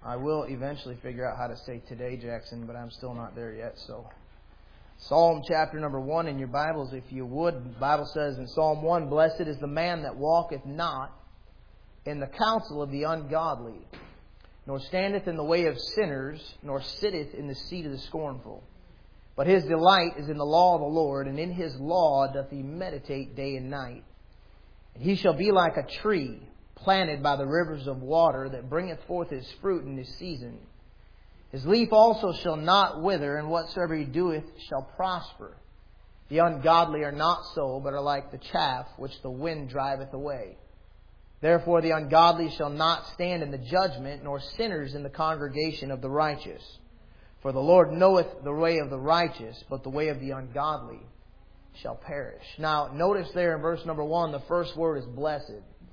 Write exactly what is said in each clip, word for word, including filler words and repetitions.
I will eventually figure out how to say today, Jackson, but I'm still not there yet. So, Psalm chapter number one in your Bibles, if you would. The Bible says in Psalm one, "Blessed is the man that walketh not in the counsel of the ungodly, nor standeth in the way of sinners, nor sitteth in the seat of the scornful. But his delight is in the law of the Lord, and in his law doth he meditate day and night. And he shall be like a tree planted by the rivers of water, that bringeth forth his fruit in his season. His leaf also shall not wither, and whatsoever he doeth shall prosper. The ungodly are not so, but are like the chaff which the wind driveth away. Therefore the ungodly shall not stand in the judgment, nor sinners in the congregation of the righteous. For the Lord knoweth the way of the righteous, but the way of the ungodly shall perish." Now, notice there in verse number one, the first word is blessed.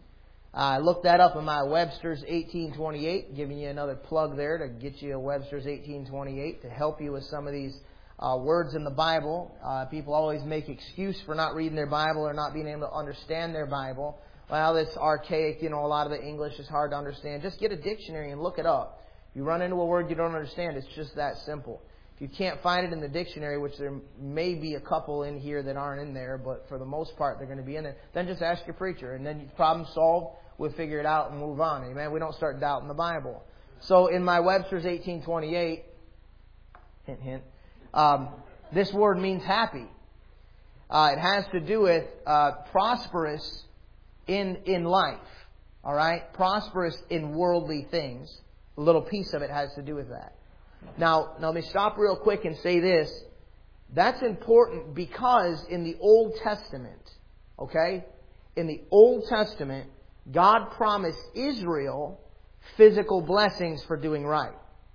I looked that up in my Webster's eighteen twenty-eight, giving you another plug there to get you a Webster's eighteen twenty-eight to help you with some of these uh, words in the Bible. Uh, people always make excuse for not reading their Bible or not being able to understand their Bible. Well, it's archaic, you know, a lot of the English is hard to understand. Just get a dictionary and look it up. If you run into a word you don't understand, it's just that simple. If you can't find it in the dictionary, which there may be a couple in here that aren't in there, but for the most part they're going to be in there, then just ask your preacher, and then problem solved. We'll figure it out and move on. Amen. We don't start doubting the Bible. So in my Webster's eighteen twenty-eight, hint, hint, um, this word means happy. Uh, it has to do with uh, prosperous in in life. All right, prosperous in worldly things. A little piece of it has to do with that. Now, now let me stop real quick and say this. That's important because in the Old Testament, okay, in the Old Testament, God promised Israel physical blessings for doing right.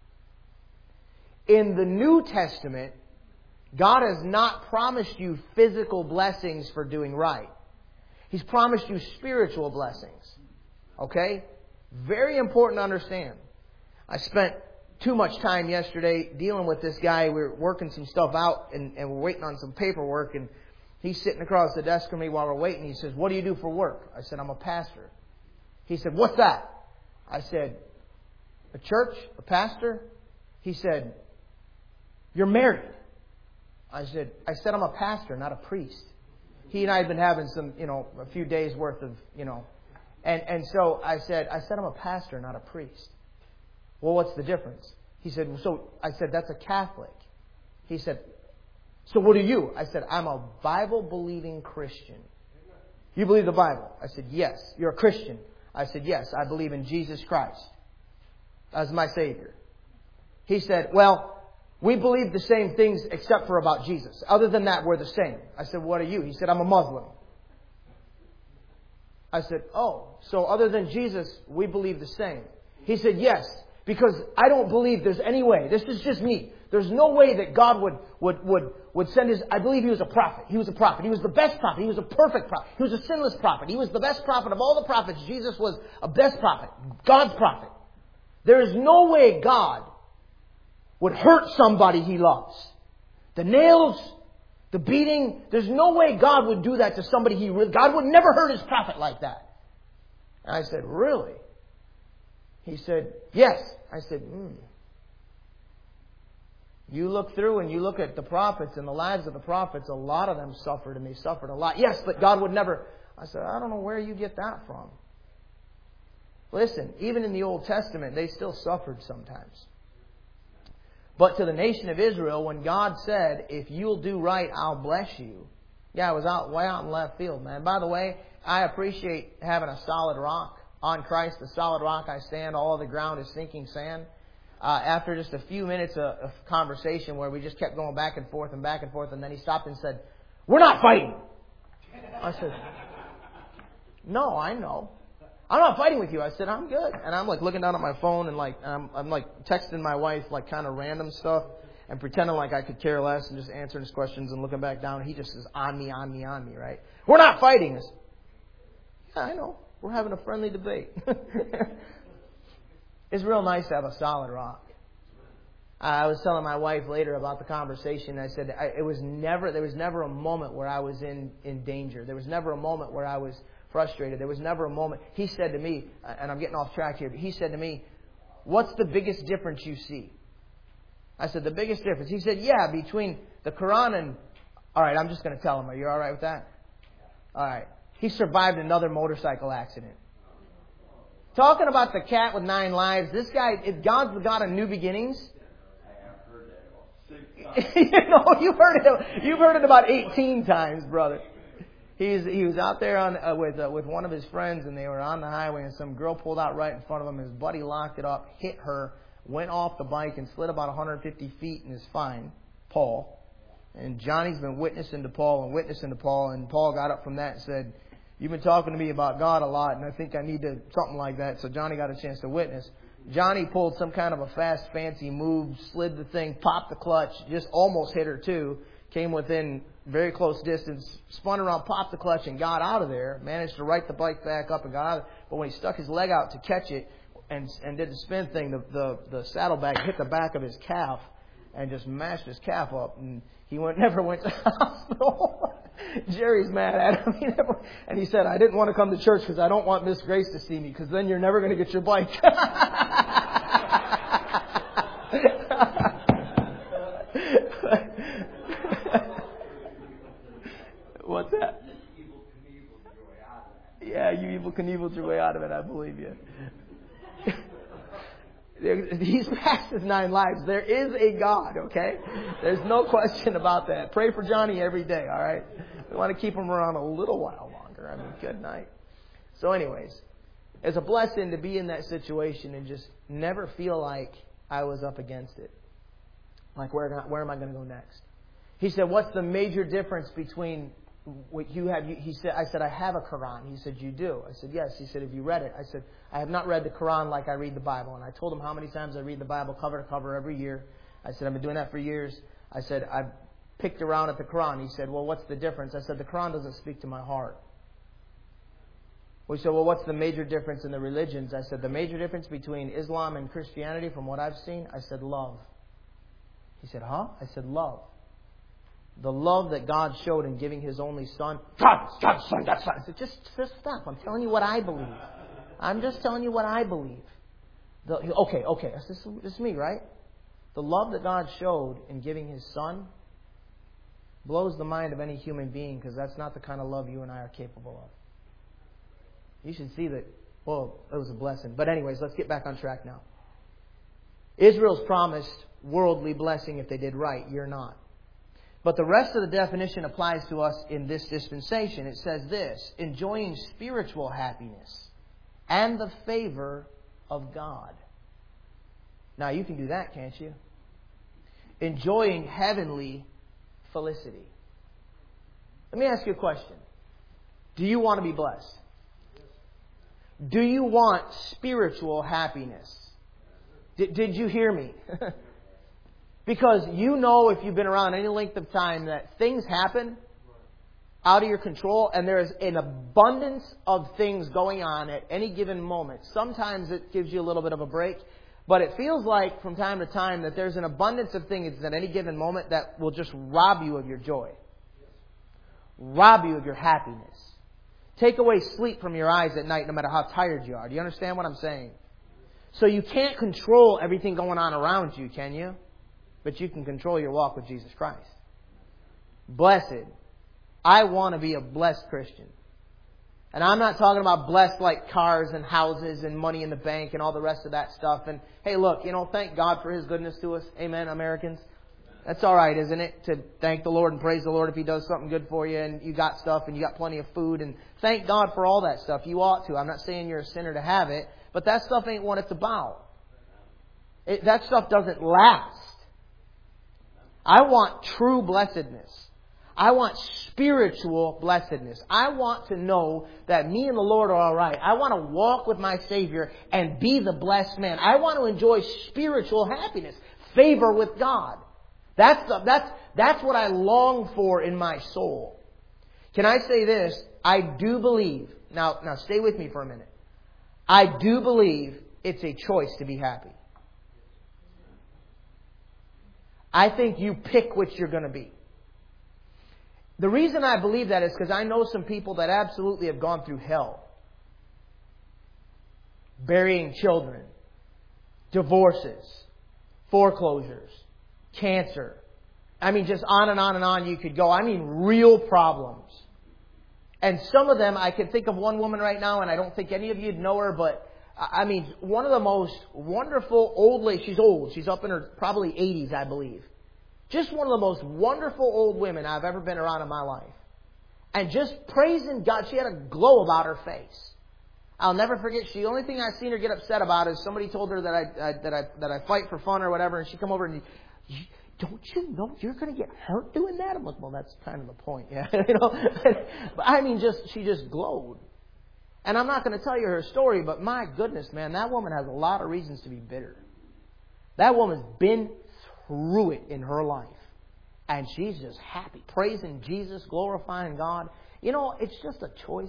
In the New Testament, God has not promised you physical blessings for doing right. He's promised you spiritual blessings. Okay? Very important to understand. I spent too much time yesterday dealing with this guy. We were working some stuff out and, and we're waiting on some paperwork, and he's sitting across the desk from me while we're waiting. He says, "What do you do for work?" I said, "I'm a pastor." He said, "What's that?" I said, "A church? A pastor?" He said, "You're married." I said, I said, "I'm a pastor, not a priest." He and I had been having some, you know, a few days worth of, you know, and, and so I said, I said, "I'm a pastor, not a priest." "Well, what's the difference?" He said, "So," I said, "That's a Catholic." He said, "So what are you?" I said, "I'm a Bible-believing Christian." "You believe the Bible?" I said, "Yes." "You're a Christian?" I said, "Yes, I believe in Jesus Christ as my Savior." He said, "Well, we believe the same things except for about Jesus. Other than that, we're the same." I said, "What are you?" He said, "I'm a Muslim." I said, "Oh, so other than Jesus, we believe the same." He said, "Yes, because I don't believe there's any way. This is just me. There's no way that God would, would, would, would send his... I believe he was a prophet. He was a prophet. He was the best prophet. He was a perfect prophet. He was a sinless prophet. He was the best prophet of all the prophets. Jesus was a best prophet. God's prophet. There is no way God would hurt somebody he loves. The nails, the beating, there's no way God would do that to somebody he really... God would never hurt his prophet like that." And I said, "Really?" He said, "Yes." I said, hmm. You look through and you look at the prophets and the lives of the prophets, a lot of them suffered, and they suffered a lot. "Yes, but God would never..." I said, "I don't know where you get that from." Listen, even in the Old Testament, they still suffered sometimes. But to the nation of Israel, when God said, "If you'll do right, I'll bless you." Yeah, I was out way out in left field, man. By the way, I appreciate having a solid rock. On Christ, the solid rock I stand, all of the ground is sinking sand. Uh, after just a few minutes of, of conversation where we just kept going back and forth and back and forth, and then he stopped and said, "We're not fighting." I said, "No, I know. I'm not fighting with you." I said, "I'm good." And I'm like looking down at my phone and like I'm, I'm like texting my wife like kind of random stuff and pretending like I could care less and just answering his questions and looking back down. And he just is on me, on me, on me, right? "We're not fighting." I said, "Yeah, I know. We're having a friendly debate." It's real nice to have a solid rock. I was telling my wife later about the conversation. I said I, it was never there was never a moment where I was in, in danger. There was never a moment where I was frustrated. There was never a moment. He said to me, and I'm getting off track here, but he said to me, what's the biggest difference you see? I said, the biggest difference. He said, yeah, between the Quran and... All right, I'm just going to tell him. Are you all right with that? All right. He survived another motorcycle accident. Talking about the cat with nine lives, this guy, if God's the God of new beginnings. you know, you've heard it. You've heard it about eighteen times, brother. He's he was out there on uh, with uh, with one of his friends, and they were on the highway, and some girl pulled out right in front of him. His buddy locked it up, hit her, went off the bike, and slid about one hundred fifty feet, and is fine. Paul. And Johnny's been witnessing to Paul and witnessing to Paul, and Paul got up from that and said, "You've been talking to me about God a lot, and I think I need to something like that." So Johnny got a chance to witness. Johnny pulled some kind of a fast, fancy move, slid the thing, popped the clutch, just almost hit her too. Came within very close distance, spun around, popped the clutch, and got out of there. Managed to right the bike back up and got out of there. But when he stuck his leg out to catch it and and did the spin thing, the, the, the saddlebag hit the back of his calf and just mashed his calf up. And he went never went to the hospital. Jerry's mad at him. He never, and he said, "I didn't want to come to church because I don't want Miss Grace to see me, because then you're never going to get your bike." What's that? Yeah, you evil Knieveled your way out of it, I believe you. He's passed his nine lives. There is a God, okay? There's no question about that. Pray for Johnny every day, all right? We want to keep him around a little while longer. I mean, good night. So anyways, it's a blessing to be in that situation and just never feel like I was up against it. Like, where, where am I going to go next? He said, what's the major difference between what you have? He said, I said, I have a Quran. He said, you do? I said, yes. He said, have you read it? I said, I have not read the Quran like I read the Bible. And I told him how many times I read the Bible cover to cover every year. I said, I've been doing that for years. I said, I've picked around at the Quran. He said, well, what's the difference? I said, the Quran doesn't speak to my heart. We said, well, what's the major difference in the religions? I said, the major difference between Islam and Christianity from what I've seen, I said, love. He said, huh? I said, love. The love that God showed in giving His only Son. God, God, Son, God, Son. I said, just, just stop. I'm telling you what I believe. I'm just telling you what I believe. The, okay, okay. This, this is me, right? The love that God showed in giving His Son blows the mind of any human being, because that's not the kind of love you and I are capable of. You should see that, well, it was a blessing. But anyways, let's get back on track now. Israel's promised worldly blessing if they did right. You're not. But the rest of the definition applies to us in this dispensation. It says this: enjoying spiritual happiness and the favor of God. Now, you can do that, can't you? Enjoying heavenly felicity. Let me ask you a question. Do you want to be blessed? Do you want spiritual happiness? Did, did you hear me? Because you know, if you've been around any length of time, that things happen out of your control, and there is an abundance of things going on at any given moment. Sometimes it gives you a little bit of a break, but it feels like from time to time that there's an abundance of things at any given moment that will just rob you of your joy. Rob you of your happiness. Take away sleep from your eyes at night no matter how tired you are. Do you understand what I'm saying? So you can't control everything going on around you, can you? But you can control your walk with Jesus Christ. Blessed. I want to be a blessed Christian. And I'm not talking about blessed like cars and houses and money in the bank and all the rest of that stuff. And hey, look, you know, thank God for His goodness to us. Amen, Americans. That's all right, isn't it? To thank the Lord and praise the Lord if He does something good for you and you got stuff and you got plenty of food. And thank God for all that stuff. You ought to. I'm not saying you're a sinner to have it. But that stuff ain't what it's about. It, that stuff doesn't last. I want true blessedness. I want spiritual blessedness. I want to know that me and the Lord are all right. I want to walk with my Savior and be the blessed man. I want to enjoy spiritual happiness, favor with God. That's the, that's that's what I long for in my soul. Can I say this? I do believe. Now, now stay with me for a minute. I do believe it's a choice to be happy. I think you pick which you're going to be. The reason I believe that is because I know some people that absolutely have gone through hell. Burying children. divorces, foreclosures, cancer. I mean, just on and on and on you could go. I mean, real problems. And some of them, I can think of one woman right now, and I don't think any of you'd know her, but I mean, one of the most wonderful old ladies. She's old. She's up in her probably eighties, I believe. Just one of the most wonderful old women I've ever been around in my life. And just praising God. She had a glow about her face. I'll never forget. She, the only thing I've seen her get upset about is somebody told her that I, I that I that I fight for fun or whatever, and she come over and you, don't you know you're going to get hurt doing that? I'm like, well, that's kind of the point, yeah. you know. But I mean, just she just glowed. And I'm not going to tell you her story, but my goodness, man, that woman has a lot of reasons to be bitter. That woman's been through it in her life. And she's just happy, praising Jesus, glorifying God. You know, it's just a choice.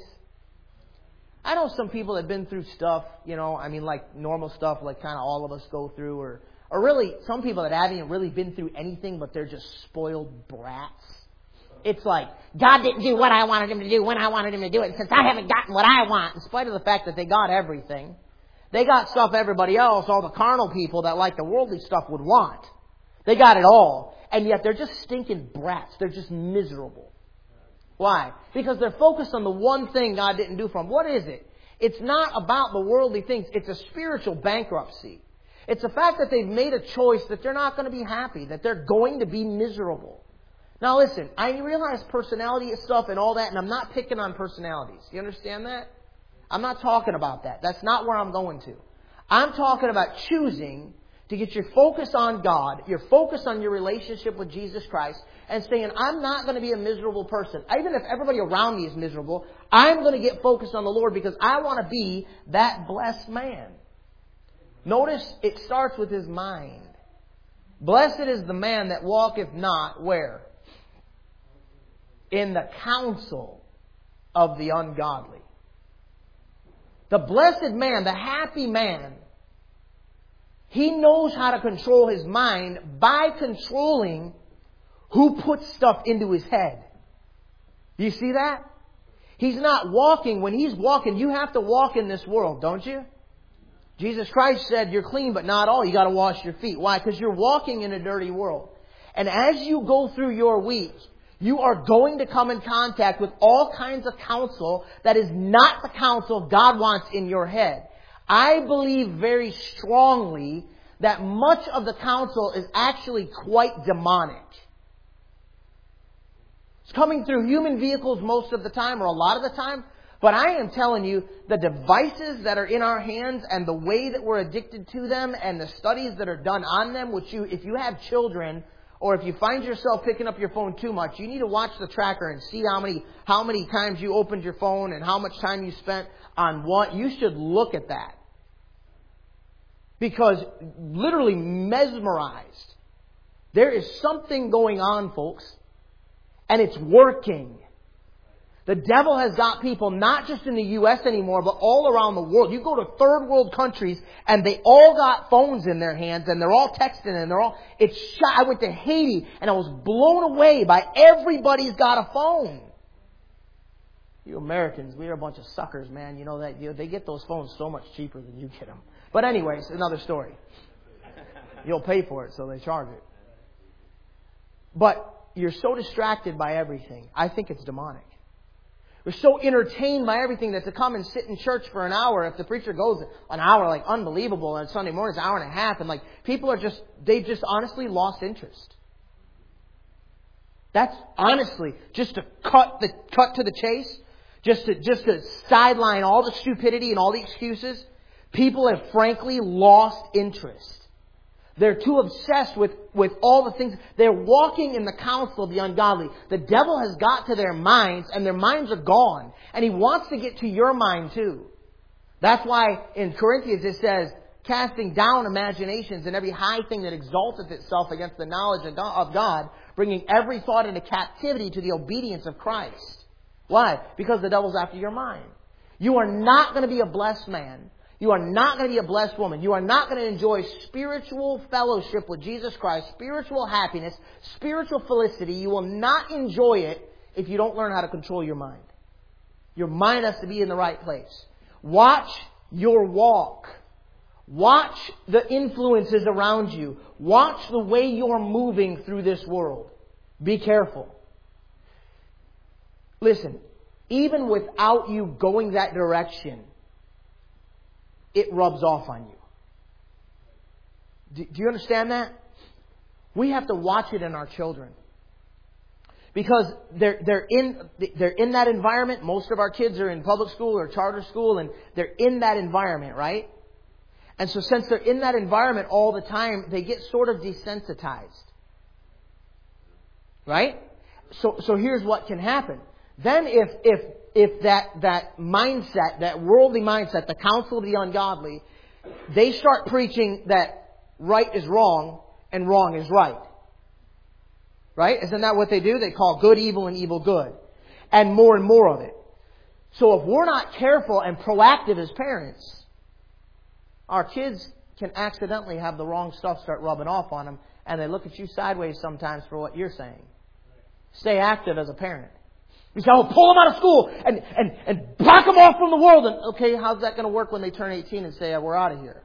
I know some people that have been through stuff, you know, I mean, like normal stuff, like kind of all of us go through, or, or really some people that haven't really been through anything, but they're just spoiled brats. It's like, God didn't do what I wanted Him to do when I wanted Him to do it, since I haven't gotten what I want, in spite of the fact that they got everything. They got stuff everybody else, all the carnal people that like the worldly stuff would want. They got it all. And yet they're just stinking brats. They're just miserable. Why? Because they're focused on the one thing God didn't do for them. What is it? It's not about the worldly things. It's a spiritual bankruptcy. It's the fact that they've made a choice that they're not going to be happy, that they're going to be miserable. Now listen, I realize personality is stuff and all that, and I'm not picking on personalities. You understand that? I'm not talking about that. That's not where I'm going to. I'm talking about choosing to get your focus on God, your focus on your relationship with Jesus Christ, and saying, I'm not going to be a miserable person. Even if everybody around me is miserable, I'm going to get focused on the Lord because I want to be that blessed man. Notice it starts with his mind. Blessed is the man that walketh not, where? In the counsel of the ungodly. The blessed man, the happy man, he knows how to control his mind by controlling who puts stuff into his head. Do you see that? He's not walking. When he's walking, you have to walk in this world, don't you? Jesus Christ said, you're clean, but not all. You got to wash your feet. Why? Because you're walking in a dirty world. And as you go through your week, you are going to come in contact with all kinds of counsel that is not the counsel God wants in your head. I believe very strongly that much of the counsel is actually quite demonic. It's coming through human vehicles most of the time, or a lot of the time. But I am telling you, the devices that are in our hands and the way that we're addicted to them and the studies that are done on them, which you, if you have children, or if you find yourself picking up your phone too much, you need to watch the tracker and see how many how many times you opened your phone and how much time you spent on what. You should look at that. Because literally mesmerized. There is something going on, folks. And it's working. The devil has got people not just in the U S anymore, but all around the world. You go to third world countries and they all got phones in their hands and they're all texting and they're all, it's shot. I went to Haiti and I was blown away by everybody's got a phone. You Americans, we are a bunch of suckers, man. You know that, you know, they get those phones so much cheaper than you get them. But anyways, another story. You'll pay for it, so they charge it. But you're so distracted by everything. I think it's demonic. We're so entertained by everything that to come and sit in church for an hour, if the preacher goes an hour, like unbelievable, and Sunday morning is an hour and a half, and like people are just, they've just honestly lost interest. That's honestly, just to cut the cut to the chase, just to just to sideline all the stupidity and all the excuses. People have frankly lost interest. They're too obsessed with, with all the things. They're walking in the counsel of the ungodly. The devil has got to their minds and their minds are gone. And he wants to get to your mind too. That's why in Corinthians it says, casting down imaginations and every high thing that exalteth itself against the knowledge of God, bringing every thought into captivity to the obedience of Christ. Why? Because the devil's after your mind. You are not going to be a blessed man. You are not going to be a blessed woman. You are not going to enjoy spiritual fellowship with Jesus Christ, spiritual happiness, spiritual felicity. You will not enjoy it if you don't learn how to control your mind. Your mind has to be in the right place. Watch your walk. Watch the influences around you. Watch the way you're moving through this world. Be careful. Listen, even without you going that direction, it rubs off on you. Do, do you understand that? We have to watch it in our children. Because they're, they're, in, they're in that environment. Most of our kids are in public school or charter school, and they're in that environment, right? And so since they're in that environment all the time, they get sort of desensitized. Right? So, so here's what can happen. Then if, if, if that, that mindset, that worldly mindset, the counsel of the ungodly, they start preaching that right is wrong and wrong is right. Right? Isn't that what they do? They call good evil and evil good. And more and more of it. So if we're not careful and proactive as parents, our kids can accidentally have the wrong stuff start rubbing off on them, and they look at you sideways sometimes for what you're saying. Stay active as a parent. You say, oh, pull them out of school and, and, and block them off from the world. And okay, how's that going to work when they turn eighteen and say, oh, we're out of here?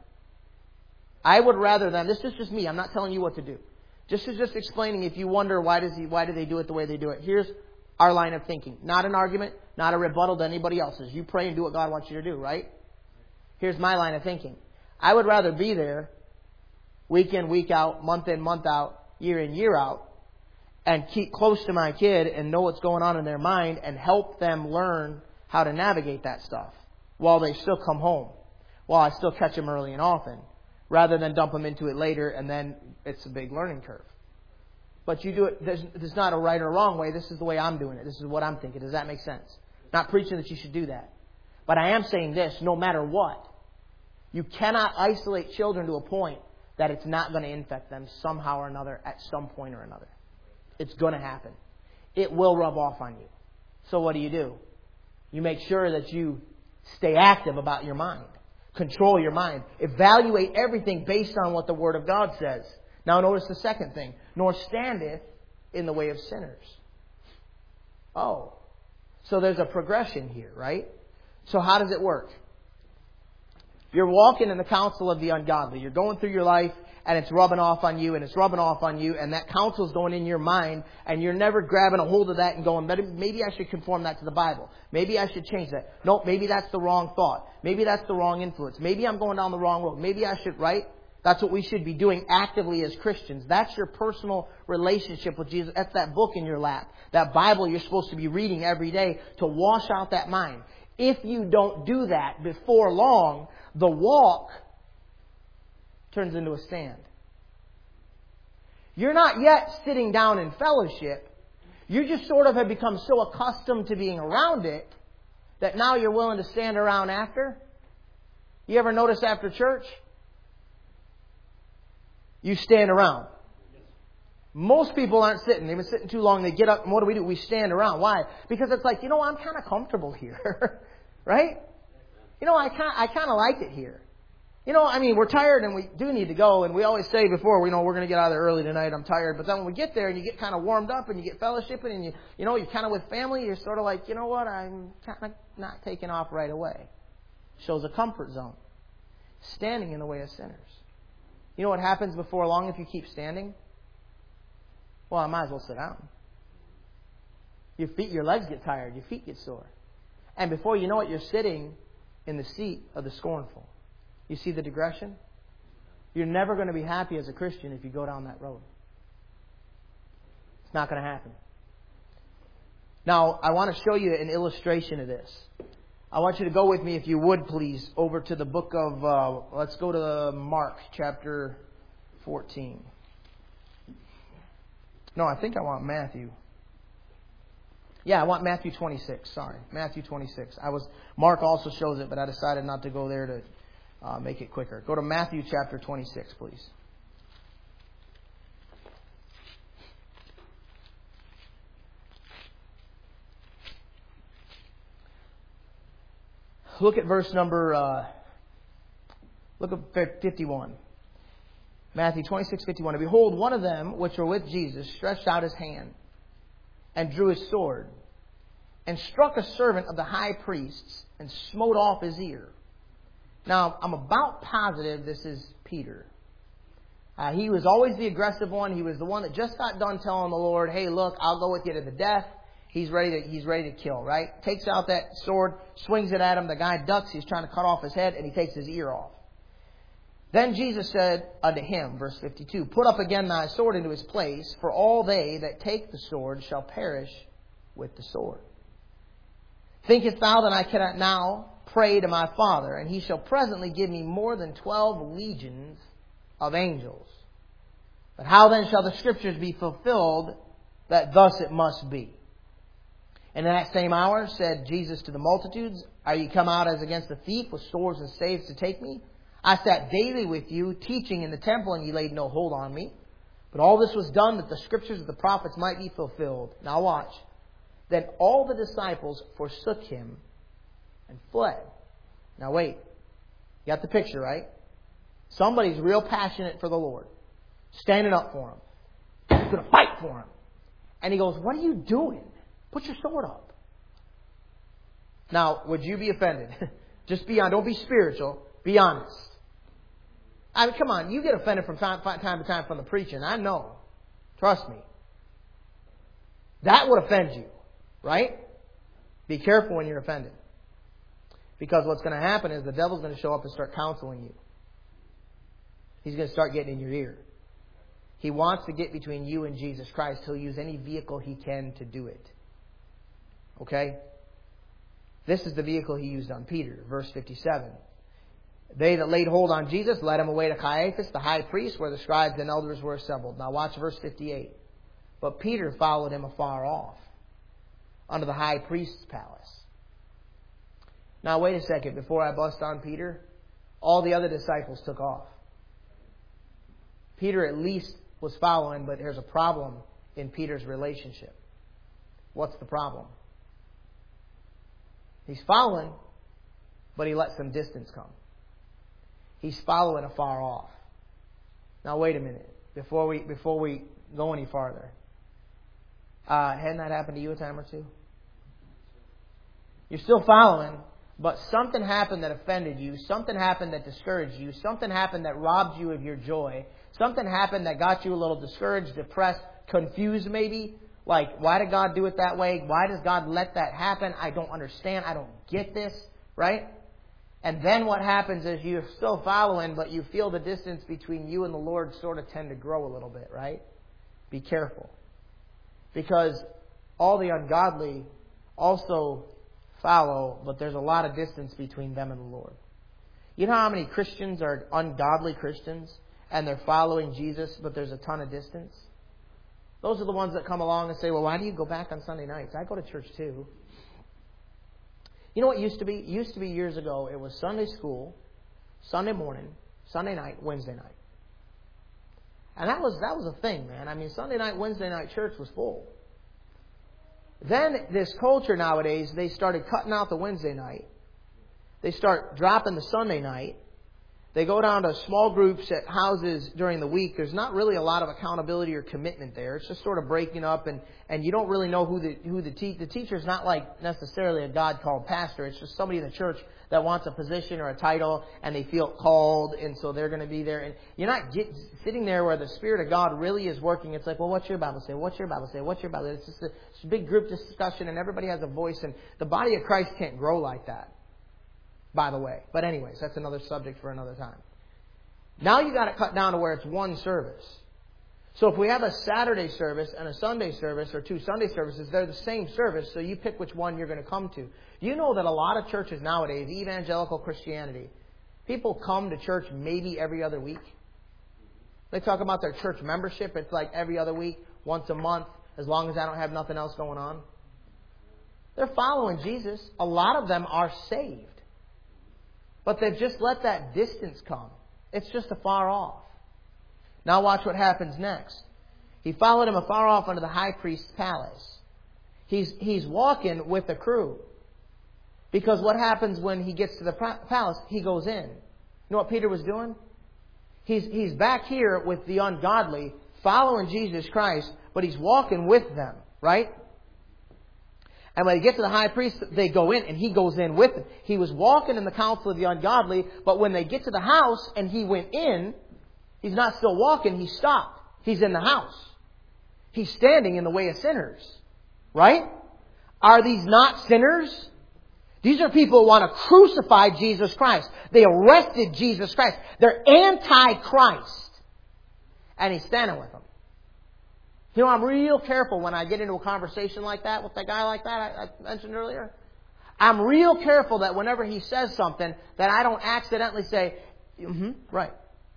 I would rather than, this is just me, I'm not telling you what to do. Just is just explaining if you wonder why does he, why do they do it the way they do it. Here's our line of thinking. Not an argument, not a rebuttal to anybody else's. You pray and do what God wants you to do, right? Here's my line of thinking. I would rather be there week in, week out, month in, month out, year in, year out, and keep close to my kid and know what's going on in their mind and help them learn how to navigate that stuff while they still come home, while I still catch them early and often, rather than dump them into it later and then it's a big learning curve. But you do it, there's, there's not a right or wrong way. This is the way I'm doing it. This is what I'm thinking. Does that make sense? Not preaching that you should do that. But I am saying this, no matter what, you cannot isolate children to a point that it's not going to infect them somehow or another at some point or another. It's going to happen. It will rub off on you. So what do you do? You make sure that you stay active about your mind. Control your mind. Evaluate everything based on what the Word of God says. Now notice the second thing. Nor standeth in the way of sinners. Oh. So there's a progression here, right? So how does it work? You're walking in the counsel of the ungodly. You're going through your life and it's rubbing off on you and it's rubbing off on you and that counsel's going in your mind and you're never grabbing a hold of that and going, maybe I should conform that to the Bible. Maybe I should change that. No, maybe that's the wrong thought. Maybe that's the wrong influence. Maybe I'm going down the wrong road. Maybe I should, right? That's what we should be doing actively as Christians. That's your personal relationship with Jesus. That's that book in your lap. That Bible you're supposed to be reading every day to wash out that mind. If you don't do that before long, the walk turns into a stand. You're not yet sitting down in fellowship. You just sort of have become so accustomed to being around it that now you're willing to stand around after. You ever notice after church? You stand around. Most people aren't sitting. They've been sitting too long. They get up and what do we do? We stand around. Why? Because it's like, you know, I'm kind of comfortable here. Right? You know, I kind I kind of like it here. You know, I mean, we're tired and we do need to go. And we always say before, you know, we're going to get out of there early tonight. I'm tired. But then when we get there and you get kind of warmed up and you get fellowshipping and you, you know, you're kind of with family, you're sort of like, you know what, I'm kind of not taking off right away. Shows a comfort zone. Standing in the way of sinners. You know what happens before long if you keep standing? Well, I might as well sit down. Your feet, your legs get tired. Your feet get sore. And before you know it, you're sitting in the seat of the scornful. You see the digression? You're never going to be happy as a Christian if you go down that road. It's not going to happen. Now, I want to show you an illustration of this. I want you to go with me, if you would, please, over to the book of, uh, let's go to Mark chapter fourteen. No, I think I want Matthew. Yeah, I want Matthew twenty-six. Sorry, Matthew twenty-six. I was Mark also shows it, but I decided not to go there to uh, make it quicker. Go to Matthew chapter twenty-six, please. Look at verse number. Uh, look at fifty-one. Matthew twenty-six, fifty-one. And behold, one of them which were with Jesus stretched out his hand, and drew his sword, and struck a servant of the high priest's, and smote off his ear. Now, I'm about positive this is Peter. Uh, he was always the aggressive one. He was the one that just got done telling the Lord, hey, look, I'll go with you to the death. He's ready to, he's ready to kill, right? Takes out that sword, swings it at him. The guy ducks. He's trying to cut off his head, and he takes his ear off. Then Jesus said unto him, verse fifty-two, put up again thy sword into his place, for all they that take the sword shall perish with the sword. Thinkest thou that I cannot now pray to my Father, and he shall presently give me more than twelve legions of angels? But how then shall the Scriptures be fulfilled, that thus it must be? And in that same hour said Jesus to the multitudes, are ye come out as against a thief with swords and staves to take me? I sat daily with you, teaching in the temple, and ye laid no hold on me. But all this was done that the Scriptures of the prophets might be fulfilled. Now watch. Then all the disciples forsook him and fled. Now wait. You got the picture, right? Somebody's real passionate for the Lord. Standing up for him. He's going to fight for him. And he goes, what are you doing? Put your sword up. Now, would you be offended? Just be honest. Don't be spiritual. Be honest. I mean, come on. You get offended from time, time to time from the preaching. I know. Trust me. That would offend you. Right? Be careful when you're offended. Because what's going to happen is the devil's going to show up and start counseling you. He's going to start getting in your ear. He wants to get between you and Jesus Christ. He'll use any vehicle he can to do it. Okay? This is the vehicle he used on Peter. Verse fifty-seven. They that laid hold on Jesus led him away to Caiaphas, the high priest, where the scribes and elders were assembled. Now watch verse fifty-eight. But Peter followed him afar off, unto the high priest's palace. Now wait a second. Before I bust on Peter, all the other disciples took off. Peter at least was following, but there's a problem in Peter's relationship. What's the problem? He's following, but he lets some distance come. He's following afar off. Now wait a minute. Before we before we go any farther. Uh, hadn't that happened to you a time or two? You're still following, but something happened that offended you. Something happened that discouraged you. Something happened that robbed you of your joy. Something happened that got you a little discouraged, depressed, confused maybe. Like, why did God do it that way? Why does God let that happen? I don't understand. I don't get this. Right? And then what happens is you're still following, but you feel the distance between you and the Lord sort of tend to grow a little bit. Right? Be careful. Because all the ungodly also follow, but there's a lot of distance between them and the Lord. You know how many Christians are ungodly Christians and they're following Jesus, but there's a ton of distance? Those are the ones that come along and say, well, why do you go back on Sunday nights? I go to church too. You know what it used to be? It used to be years ago, it was Sunday school, Sunday morning, Sunday night, Wednesday night. And that was that was a thing, man. I mean, Sunday night, Wednesday night church was full. Then this culture nowadays, they started cutting out the Wednesday night. They start dropping the Sunday night. They go down to small groups at houses during the week. There's not really a lot of accountability or commitment there. It's just sort of breaking up, and, and you don't really know who the who the te- the teacher's not like necessarily a God-called pastor. It's just somebody in the church that wants a position or a title, and they feel called, and so they're going to be there. And you're not get, sitting there where the Spirit of God really is working. It's like, well, what's your Bible say? What's your Bible say? What's your Bible say? It's just a, it's a big group discussion, and everybody has a voice, and the body of Christ can't grow like that, by the way. But anyways, that's another subject for another time. Now you got it cut down to where it's one service. So if we have a Saturday service and a Sunday service, or two Sunday services, they're the same service, so you pick which one you're going to come to. You know that a lot of churches nowadays, evangelical Christianity, people come to church maybe every other week. They talk about their church membership. It's like every other week, once a month, as long as I don't have nothing else going on. They're following Jesus. A lot of them are saved. But they've just let that distance come. It's just afar off. Now watch what happens next. He followed him afar off unto the high priest's palace. He's, he's walking with the crew. Because what happens when he gets to the palace? He goes in. You know what Peter was doing? He's, he's back here with the ungodly, following Jesus Christ, but he's walking with them, right? And when they get to the high priest, they go in, and he goes in with them. He was walking in the counsel of the ungodly, but when they get to the house and he went in, he's not still walking, he stopped. He's in the house. He's standing in the way of sinners. Right? Are these not sinners? These are people who want to crucify Jesus Christ. They arrested Jesus Christ. They're anti-Christ. And he's standing with them. You know, I'm real careful when I get into a conversation like that with that guy like that I, I mentioned earlier. I'm real careful that whenever he says something, that I don't accidentally say, mm-hmm, right.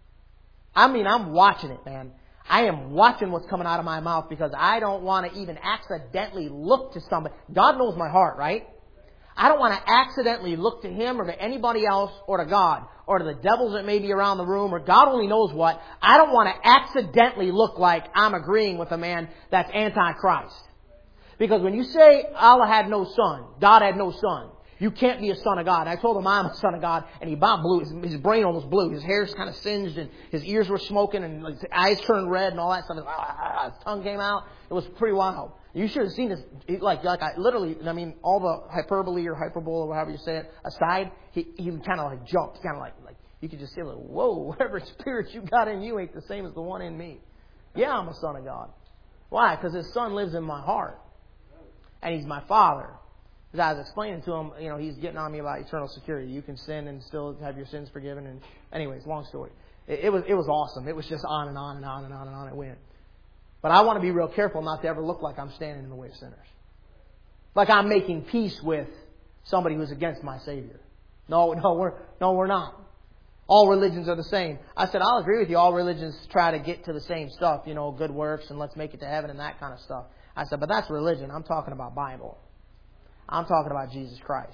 I mean, I'm watching it, man. I am watching what's coming out of my mouth because I don't want to even accidentally look to somebody. God knows my heart, right? I don't want to accidentally look to Him or to anybody else or to God or to the devils that may be around the room or God only knows what. I don't want to accidentally look like I'm agreeing with a man that's anti-Christ. Because when you say Allah had no son, God had no son, you can't be a son of God. I told him I'm a son of God, and he about blew. His, his brain almost blew. His hair's kind of singed, and his ears were smoking, and his eyes turned red, and all that stuff. His tongue came out. It was pretty wild. You should have seen this. He, like, like I literally, I mean, all the hyperbole or hyperbole, or however you say it, aside, he, he kind of like jumped, kind of like, like you could just see like, whoa, whatever spirit you got in you ain't the same as the one in me. Yeah, I'm a son of God. Why? Because His Son lives in my heart, and He's my Father. As I was explaining to him, you know, he's getting on me about eternal security. You can sin and still have your sins forgiven. And anyways, long story. It, it was it was awesome. It was just on and on and on and on and on it went. But I want to be real careful not to ever look like I'm standing in the way of sinners. Like I'm making peace with somebody who's against my Savior. No, no, we're no, we're not. All religions are the same. I said, I'll agree with you. All religions try to get to the same stuff, you know, good works and let's make it to heaven and that kind of stuff. I said, but that's religion. I'm talking about Bible. I'm talking about Jesus Christ.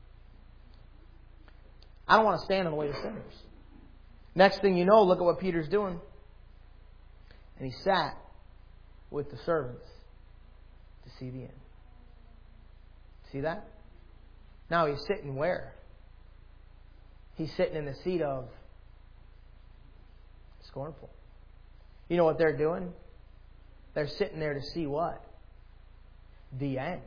I don't want to stand in the way of sinners. Next thing you know, look at what Peter's doing. And he sat with the servants to see the end. See that? Now he's sitting where? He's sitting in the seat of scornful. You know what they're doing? They're sitting there to see what? The end.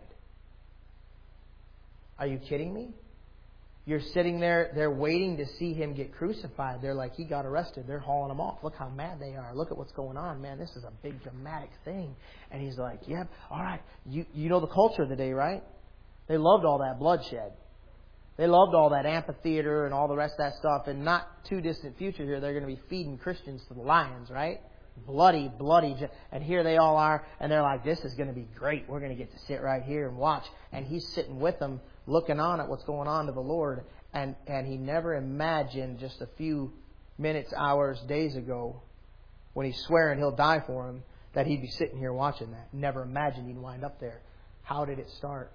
Are you kidding me? You're sitting there, they're waiting to see Him get crucified. They're like, He got arrested. They're hauling Him off. Look how mad they are. Look at what's going on. Man, this is a big dramatic thing. And He's like, yeah, all right. You, you know the culture of the day, right? They loved all that bloodshed. They loved all that amphitheater and all the rest of that stuff. And not too distant future here, they're going to be feeding Christians to the lions, right? Bloody, bloody. And here they all are. And they're like, this is going to be great. We're going to get to sit right here and watch. And He's sitting with them, looking on at what's going on to the Lord. And, and He never imagined just a few minutes, hours, days ago, when He's swearing He'll die for him, that He'd be sitting here watching that. Never imagined He'd wind up there. How did it start?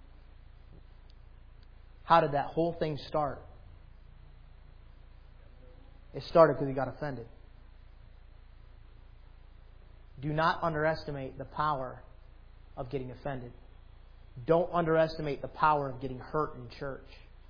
How did that whole thing start? It started because He got offended. Do not underestimate the power of getting offended. Don't underestimate the power of getting hurt in church.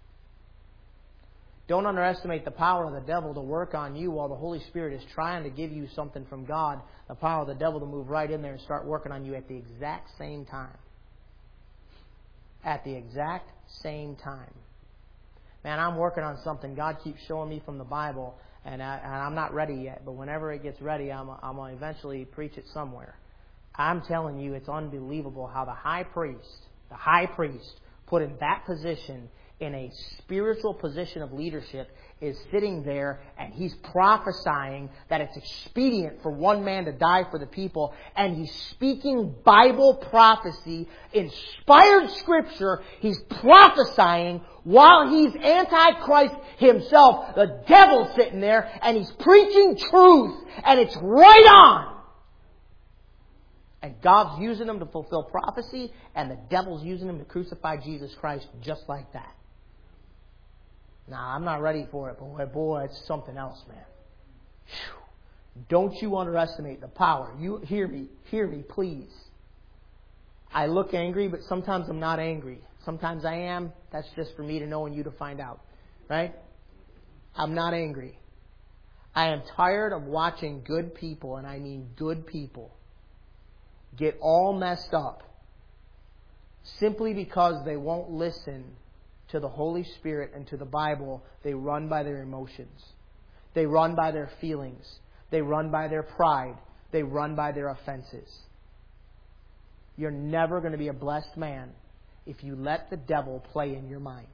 Don't underestimate the power of the devil to work on you while the Holy Spirit is trying to give you something from God. The power of the devil to move right in there and start working on you at the exact same time. At the exact same time. Man, I'm working on something God keeps showing me from the Bible, and, I, and I'm not ready yet. But whenever it gets ready, I'm, I'm going to eventually preach it somewhere. I'm telling you, it's unbelievable how the high priest, the high priest, put in that position, in a spiritual position of leadership, is sitting there and he's prophesying that it's expedient for one man to die for the people. And he's speaking Bible prophecy, inspired scripture. He's prophesying while he's Antichrist himself. The devil's sitting there and he's preaching truth, and it's right on. And God's using them to fulfill prophecy, and the devil's using them to crucify Jesus Christ just like that. Now, I'm not ready for it, but boy, boy, it's something else, man. Whew. Don't you underestimate the power. You hear me, hear me, please. I look angry, but sometimes I'm not angry. Sometimes I am. That's just for me to know and you to find out. Right? I'm not angry. I am tired of watching good people, and I mean good people, get all messed up simply because they won't listen to the Holy Spirit and to the Bible. They run by their emotions. They run by their feelings. They run by their pride. They run by their offenses. You're never going to be a blessed man if you let the devil play in your mind.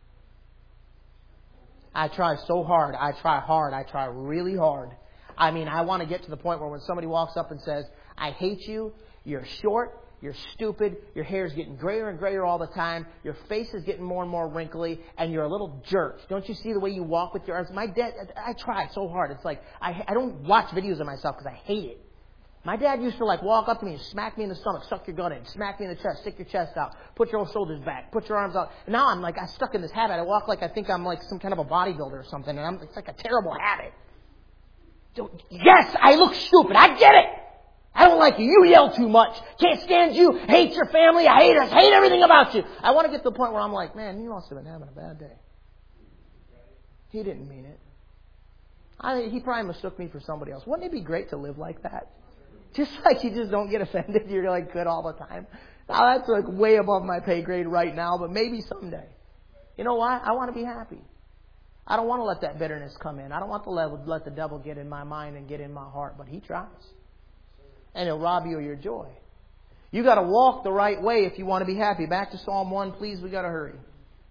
I try so hard. I try hard. I try really hard. I mean, I want to get to the point where when somebody walks up and says, I hate you, you're short, you're stupid, your hair's getting grayer and grayer all the time, your face is getting more and more wrinkly, and you're a little jerk. Don't you see the way you walk with your arms? My dad, I try so hard. It's like, I, I don't watch videos of myself because I hate it. My dad used to like walk up to me and smack me in the stomach, suck your gun in, smack me in the chest, stick your chest out, put your shoulders back, put your arms out. And now I'm like, I'm stuck in this habit. I walk like I think I'm like some kind of a bodybuilder or something, and I'm, it's like a terrible habit. So, yes, I look stupid. I get it. I don't like you. You yell too much. Can't stand you. Hate your family. I hate us. Hate everything about you. I want to get to the point where I'm like, man, you must have been having a bad day. He didn't mean it. I, he probably mistook me for somebody else. Wouldn't it be great to live like that? Just like you just don't get offended. You're like good all the time. Now that's like way above my pay grade right now, but maybe someday. You know why? I want to be happy. I don't want to let that bitterness come in. I don't want to let, let the devil get in my mind and get in my heart, but he tries. And he'll rob you of your joy. You got to walk the right way if you want to be happy. Back to Psalm one, please. We got to hurry.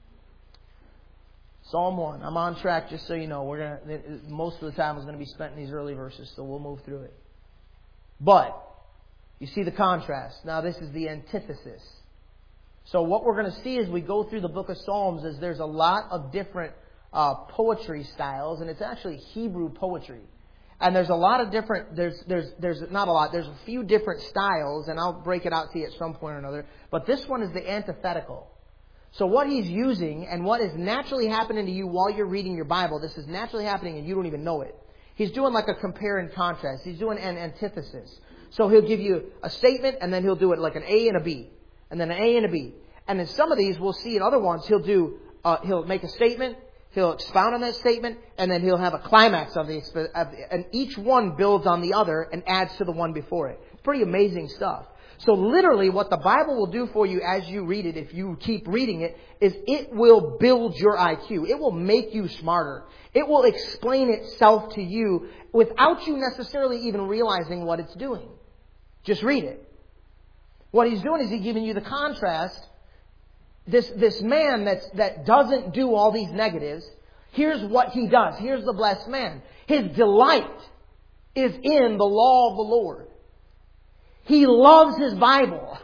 Psalm one. I'm on track, just so you know. We're gonna most of the time is going to be spent in these early verses, so we'll move through it. But you see the contrast. Now this is the antithesis. So what we're going to see as we go through the book of Psalms is there's a lot of different uh, poetry styles, and it's actually Hebrew poetry. And there's a lot of different, there's, there's, there's not a lot, there's a few different styles, and I'll break it out to you at some point or another. But this one is the antithetical. So what he's using and what is naturally happening to you while you're reading your Bible, this is naturally happening and you don't even know it. He's doing like a compare and contrast. He's doing an antithesis. So he'll give you a statement and then he'll do it like an A and a B. And then an A and a B. And in some of these, we'll see in other ones, he'll do, uh, he'll make a statement. He'll expound on that statement, and then he'll have a climax of the, of the, and each one builds on the other and adds to the one before it. It's pretty amazing stuff. So literally what the Bible will do for you as you read it, if you keep reading it, is it will build your I Q. It will make you smarter. It will explain itself to you without you necessarily even realizing what it's doing. Just read it. What he's doing is he's giving you the contrast. This, this man that's, that doesn't do all these negatives, here's what he does. Here's the blessed man. His delight is in the law of the Lord. He loves his Bible.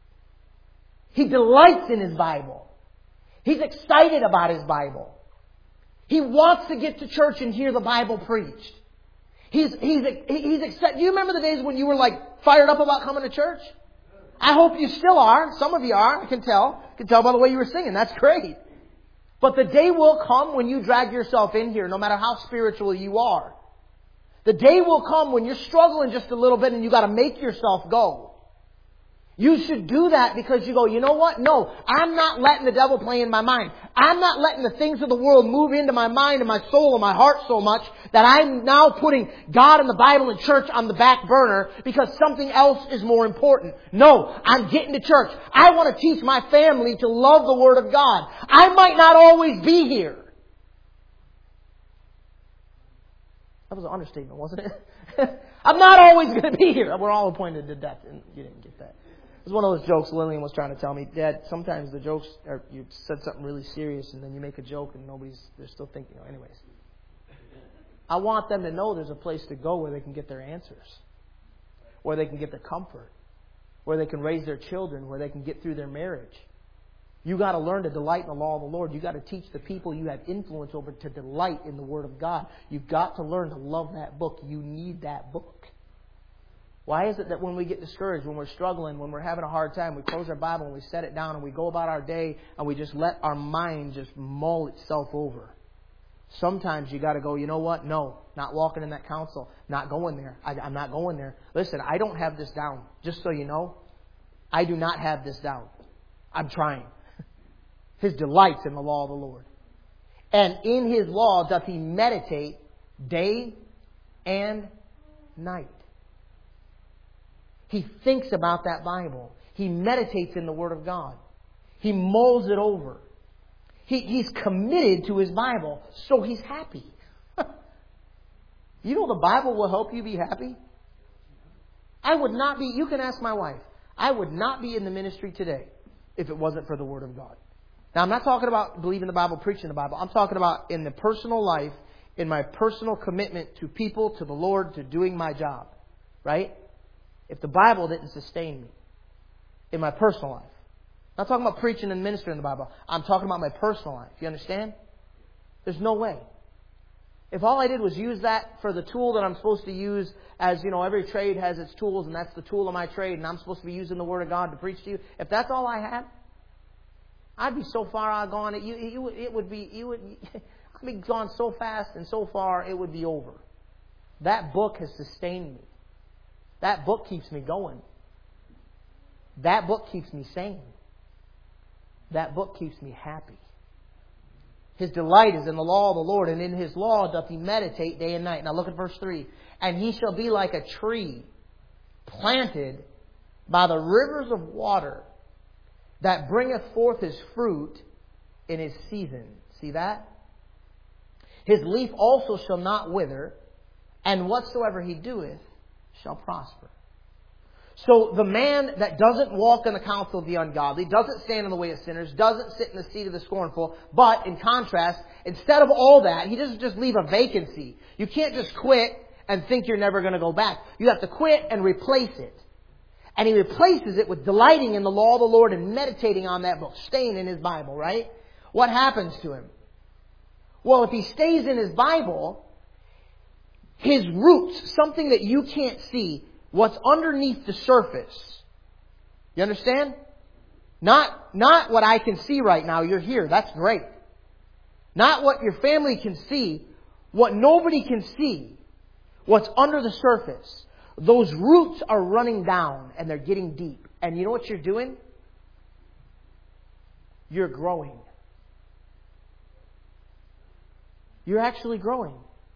He delights in his Bible. He's excited about his Bible. He wants to get to church and hear the Bible preached. He's, he's, he's excited. Do you remember the days when you were like fired up about coming to church? I hope you still are. Some of you are. I can tell. I can tell by the way you were singing. That's great. But the day will come when you drag yourself in here, no matter how spiritual you are. The day will come when you're struggling just a little bit and you got to make yourself go. You should do that because you go, you know what? No, I'm not letting the devil play in my mind. I'm not letting the things of the world move into my mind and my soul and my heart so much that I'm now putting God and the Bible and church on the back burner because something else is more important. No, I'm getting to church. I want to teach my family to love the Word of God. I might not always be here. That was an understatement, wasn't it? I'm not always going to be here. We're all appointed to death, and you didn't get that. It was one of those jokes Lillian was trying to tell me. Dad, sometimes the jokes are, you said something really serious and then you make a joke and nobody's, they're still thinking, you know, anyways. I want them to know there's a place to go where they can get their answers, where they can get their comfort, where they can raise their children, where they can get through their marriage. You got to learn to delight in the law of the Lord. You got to teach the people you have influence over to delight in the Word of God. You've got to learn to love that book. You need that book. Why is it that when we get discouraged, when we're struggling, when we're having a hard time, we close our Bible and we set it down and we go about our day and we just let our mind just mull itself over? Sometimes you got to go, you know what? No, not walking in that counsel. Not going there. I, I'm not going there. Listen, I don't have this down. Just so you know, I do not have this down. I'm trying. His delights in the law of the Lord. And in His law doth he meditate day and night. He thinks about that Bible. He He meditates in the Word of God. He mulls it over. He, he's committed to his Bible, so he's happy. You know the Bible will help you be happy? I would not be, you can ask my wife, I would not be in the ministry today if it wasn't for the Word of God. Now, I'm not talking about believing the Bible, preaching the Bible. I'm talking about in the personal life, in my personal commitment to people, to the Lord, to doing my job. Right? If the Bible didn't sustain me in my personal life. I'm not talking about preaching and ministering the Bible. I'm talking about my personal life. You understand? There's no way. If all I did was use that for the tool that I'm supposed to use, as, you know, every trade has its tools, and that's the tool of my trade, and I'm supposed to be using the Word of God to preach to you. If that's all I had, I'd be so far out gone. It, you, you, it would be, you would, I'd be gone so fast and so far, it would be over. That book has sustained me. That book keeps me going. That book keeps me sane. That book keeps me happy. His delight is in the law of the Lord, and in His law doth he meditate day and night. Now look at verse three. And he shall be like a tree planted by the rivers of water, that bringeth forth his fruit in his season. See that? His leaf also shall not wither, and whatsoever he doeth shall prosper. So the man that doesn't walk in the counsel of the ungodly, doesn't stand in the way of sinners, doesn't sit in the seat of the scornful, but in contrast, instead of all that, he doesn't just leave a vacancy. You can't just quit and think you're never going to go back. You have to quit and replace it. And he replaces it with delighting in the law of the Lord and meditating on that book, staying in his Bible, right? What happens to him? Well, if he stays in his Bible, his roots, something that you can't see, what's underneath the surface. You understand? Not, not what I can see right now. You're here. That's great. Not what your family can see. What nobody can see. What's under the surface. Those roots are running down and they're getting deep. And you know what you're doing? You're growing. You're actually growing.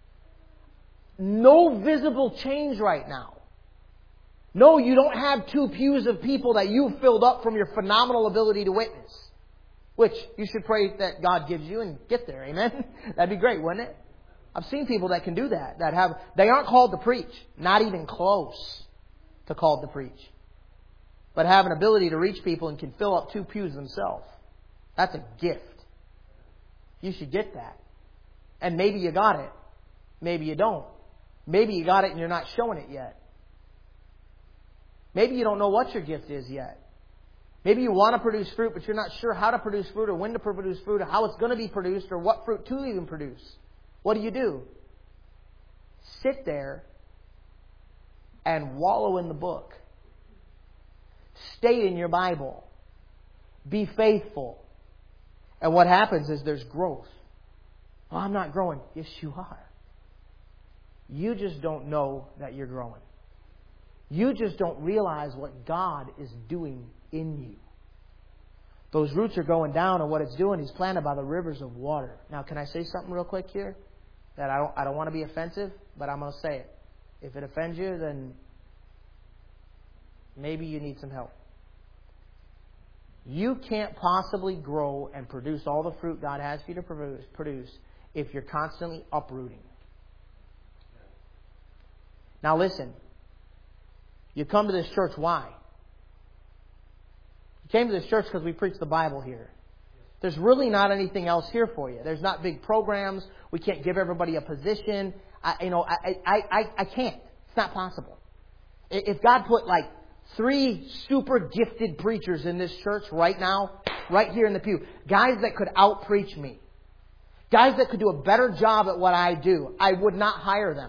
No visible change right now. No, you don't have two pews of people that you've filled up from your phenomenal ability to witness. Which you should pray that God gives you and get there. Amen? That'd be great, wouldn't it? I've seen people that can do that. That have, they aren't called to preach. Not even close to called to preach. But have an ability to reach people and can fill up two pews themselves. That's a gift. You should get that. And maybe you got it. Maybe you don't. Maybe you got it and you're not showing it yet. Maybe you don't know what your gift is yet. Maybe you want to produce fruit, but you're not sure how to produce fruit or when to produce fruit or how it's going to be produced or what fruit to even produce. What do you do? Sit there and wallow in the book. Stay in your Bible. Be faithful. And what happens is there's growth. Oh, I'm not growing. Yes, you are. You just don't know that you're growing. You just don't realize what God is doing in you. Those roots are going down, and what it's doing, He's planted by the rivers of water. Now, can I say something real quick here? That I don't, I don't want to be offensive, but I'm going to say it. If it offends you, then maybe you need some help. You can't possibly grow and produce all the fruit God has for you to produce if you're constantly uprooting. Now listen. You come to this church, why? You came to this church because we preach the Bible here. There's really not anything else here for you. There's not big programs. We can't give everybody a position. I, you know, I, I, I, I can't. It's not possible. If God put like three super gifted preachers in this church right now, right here in the pew, guys that could out-preach me, guys that could do a better job at what I do, I would not hire them.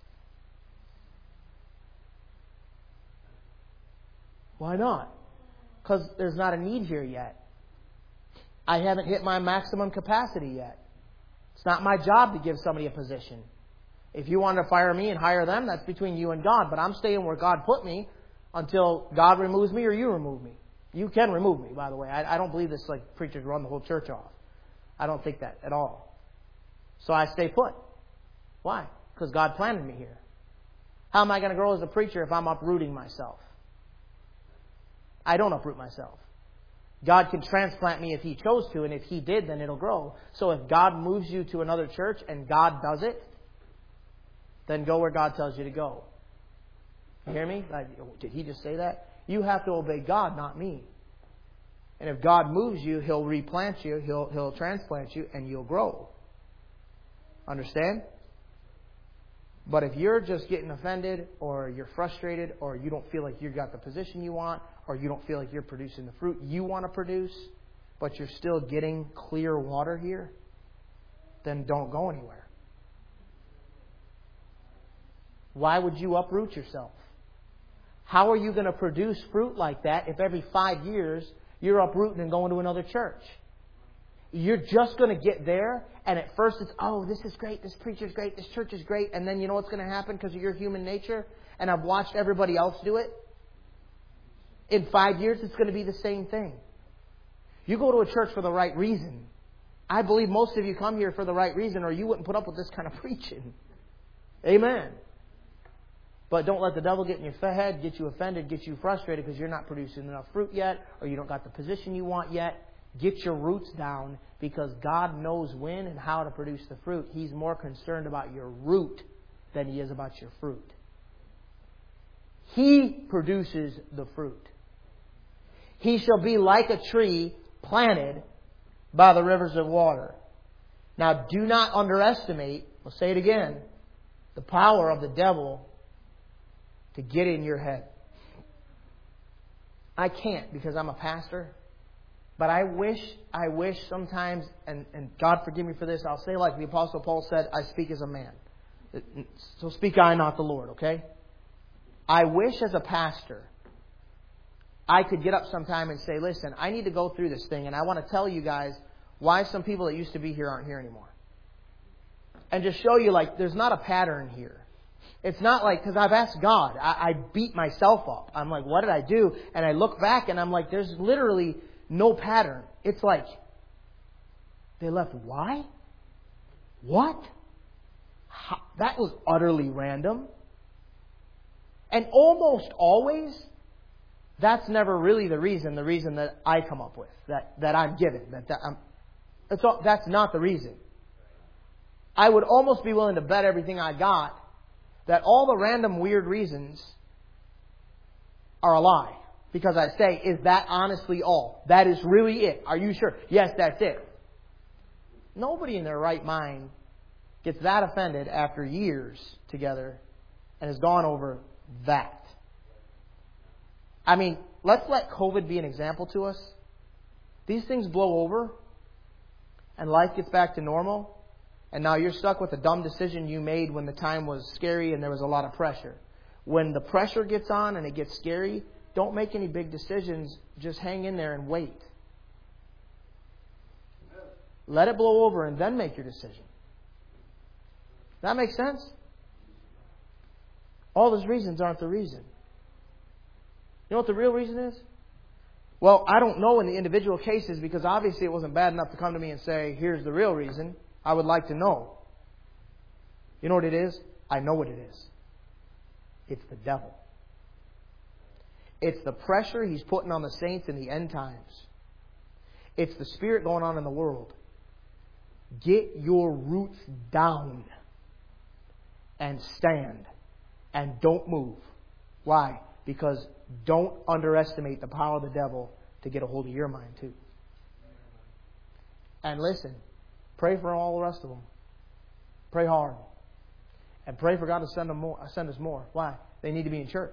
Why not? Because there's not a need here yet. I haven't hit my maximum capacity yet. It's not my job to give somebody a position. If you want to fire me and hire them, that's between you and God. But I'm staying where God put me until God removes me or you remove me. You can remove me, by the way. I, I don't believe this like preachers run the whole church off. I don't think that at all. So I stay put. Why? Because God planted me here. How am I going to grow as a preacher if I'm uprooting myself? I don't uproot myself. God can transplant me if He chose to, and if He did, then it'll grow. So if God moves you to another church and God does it, then go where God tells you to go. You hear me? Like, did He just say that? You have to obey God, not me. And if God moves you, He'll replant you, He'll, He'll transplant you, and you'll grow. Understand? But if you're just getting offended, or you're frustrated, or you don't feel like you've got the position you want, or you don't feel like you're producing the fruit you want to produce, but you're still getting clear water here, then don't go anywhere. Why would you uproot yourself? How are you going to produce fruit like that if every five years you're uprooting and going to another church? You're just going to get there, and at first it's, oh, this is great, this preacher's great, this church is great, and then you know what's going to happen because of your human nature? And I've watched everybody else do it. In five years, it's going to be the same thing. You go to a church for the right reason. I believe most of you come here for the right reason, or you wouldn't put up with this kind of preaching. Amen. But don't let the devil get in your head, get you offended, get you frustrated because you're not producing enough fruit yet, or you don't got the position you want yet. Get your roots down, because God knows when and how to produce the fruit. He's more concerned about your root than He is about your fruit. He produces the fruit. He shall be like a tree planted by the rivers of water. Now, do not underestimate, I'll say it again, the power of the devil to get in your head. I can't, because I'm a pastor. But I wish, I wish sometimes, and, and God forgive me for this, I'll say like the Apostle Paul said, I speak as a man. So speak I, not the Lord, okay? I wish as a pastor, I could get up sometime and say, listen, I need to go through this thing, and I want to tell you guys why some people that used to be here aren't here anymore. And just show you, like, there's not a pattern here. It's not like, because I've asked God, I, I beat myself up. I'm like, what did I do? And I look back and I'm like, there's literally no pattern. It's like, they left why? What? How? That was utterly random. And almost always, that's never really the reason, the reason that I come up with, that, that I'm given. That, that I'm, that's, all, that's not the reason. I would almost be willing to bet everything I got that all the random weird reasons are a lie. Because I say, is that honestly all? That is really it. Are you sure? Yes, that's it. Nobody in their right mind gets that offended after years together and has gone over that. I mean, let's let COVID be an example to us. These things blow over and life gets back to normal. And now you're stuck with a dumb decision you made when the time was scary and there was a lot of pressure. When the pressure gets on and it gets scary, don't make any big decisions. Just hang in there and wait. Let it blow over and then make your decision. That makes sense? All those reasons aren't the reason. You know what the real reason is? Well, I don't know in the individual cases, because obviously it wasn't bad enough to come to me and say, here's the real reason. I would like to know. You know what it is? I know what it is. It's the devil. It's the pressure he's putting on the saints in the end times. It's the spirit going on in the world. Get your roots down and stand and don't move. Why? Because don't underestimate the power of the devil to get a hold of your mind too. And listen, pray for all the rest of them. Pray hard. And pray for God to send them more, send us more. Why? They need to be in church.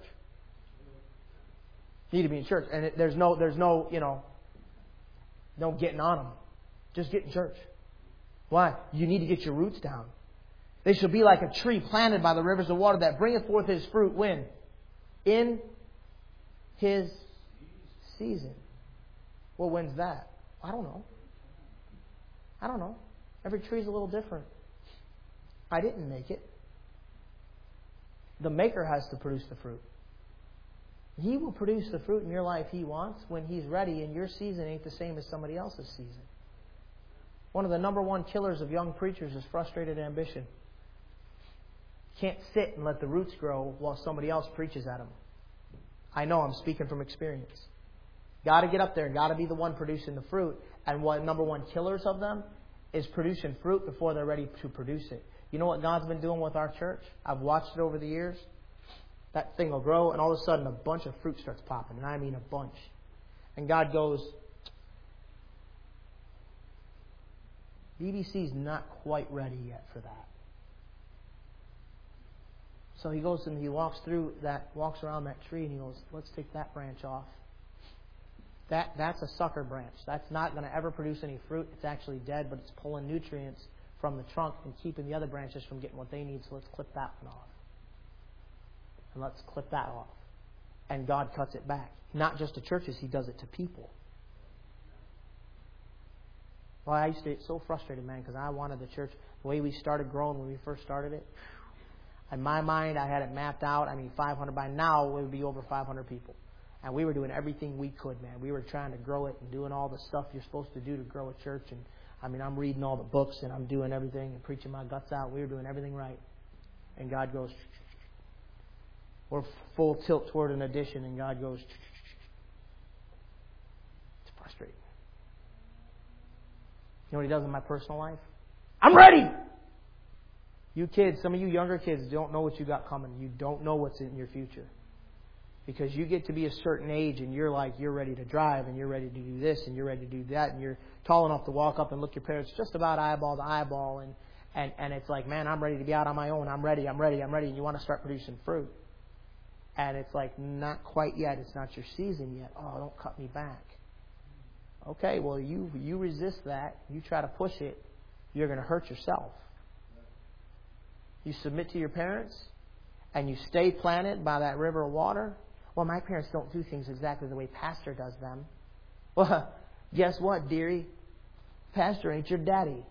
They need to be in church. And it, there's no, there's no, you know, no getting on them. Just get in church. Why? You need to get your roots down. They shall be like a tree planted by the rivers of water that bringeth forth his fruit when? In his season. Well, when's that? I don't know. I don't know. Every tree's a little different. I didn't make it. The maker has to produce the fruit. He will produce the fruit in your life He wants when He's ready, and your season ain't the same as somebody else's season. One of the number one killers of young preachers is frustrated ambition. Can't sit and let the roots grow while somebody else preaches at them. I know, I'm speaking from experience. Got to get up there and got to be the one producing the fruit. And what number one killers of them is producing fruit before they're ready to produce it. You know what God's been doing with our church? I've watched it over the years. That thing will grow, and all of a sudden a bunch of fruit starts popping. And I mean a bunch. And God goes, B B C's not quite ready yet for that. So he goes and he walks through that, walks around that tree, and he goes, let's take that branch off. That That's a sucker branch. That's not going to ever produce any fruit. It's actually dead, but it's pulling nutrients from the trunk and keeping the other branches from getting what they need. So let's clip that one off. And let's clip that off. And God cuts it back. Not just to churches, He does it to people. Well, I used to get so frustrated, man, because I wanted the church, the way we started growing when we first started it. In my mind, I had it mapped out. I mean, five hundred. By now, it would be over five hundred people. And we were doing everything we could, man. We were trying to grow it and doing all the stuff you're supposed to do to grow a church. And I mean, I'm reading all the books and I'm doing everything and preaching my guts out. We were doing everything right. And God goes, we're full tilt toward an addition, and God goes, it's frustrating. You know what He does in my personal life? I'm ready! You kids, some of you younger kids don't know what you got coming. You don't know what's in your future. Because you get to be a certain age and you're like, you're ready to drive and you're ready to do this and you're ready to do that and you're tall enough to walk up and look your parents just about eyeball to eyeball and, and, and it's like, man, I'm ready to be out on my own. I'm ready, I'm ready, I'm ready. And you want to start producing fruit. And it's like, not quite yet. It's not your season yet. Oh, don't cut me back. Okay, well, you you resist that. You try to push it. You're going to hurt yourself. You submit to your parents and you stay planted by that river of water. Well, my parents don't do things exactly the way Pastor does them. Well, guess what, dearie? Pastor ain't your daddy.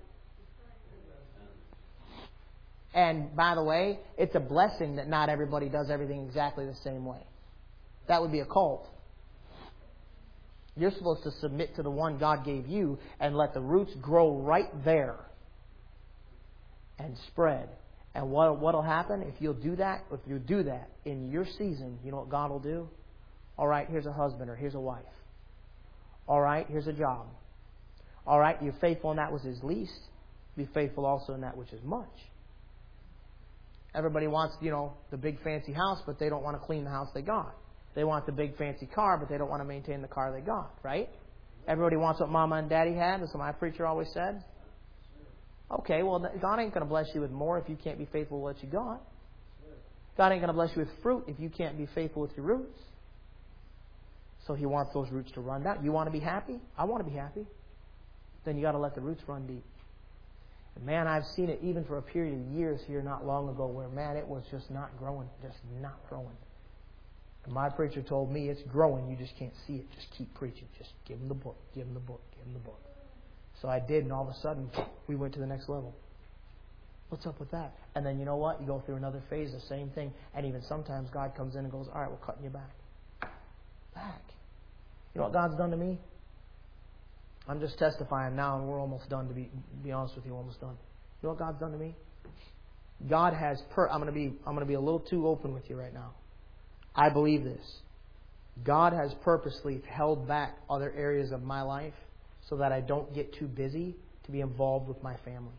And by the way, it's a blessing that not everybody does everything exactly the same way. That would be a cult. You're supposed to submit to the one God gave you and let the roots grow right there and spread. And what what'll happen if you'll do that? If you do that in your season, you know what God will do? All right, here's a husband or here's a wife. All right, here's a job. All right, you're faithful in that which is least. Be faithful also in that which is much. Everybody wants, you know, the big fancy house, but they don't want to clean the house they got. They want the big fancy car, but they don't want to maintain the car they got, right? Everybody wants what Mama and Daddy had. That's what my preacher always said. Okay, well, God ain't going to bless you with more if you can't be faithful with what you got. God ain't going to bless you with fruit if you can't be faithful with your roots. So He wants those roots to run down. You want to be happy? I want to be happy. Then you got to let the roots run deep. And man, I've seen it even for a period of years here not long ago where, man, it was just not growing. Just not growing. And my preacher told me it's growing. You just can't see it. Just keep preaching. Just give them the book. Give them the book. Give them the book. So I did, and all of a sudden, we went to the next level. What's up with that? And then you know what? You go through another phase, the same thing. And even sometimes God comes in and goes, all right, we're cutting you back. Back. You know what God's done to me? I'm just testifying now, and we're almost done, to be be honest with you, almost done. You know what God's done to me? God has, per- I'm going to be I'm going to be a little too open with you right now. I believe this. God has purposely held back other areas of my life so that I don't get too busy to be involved with my family.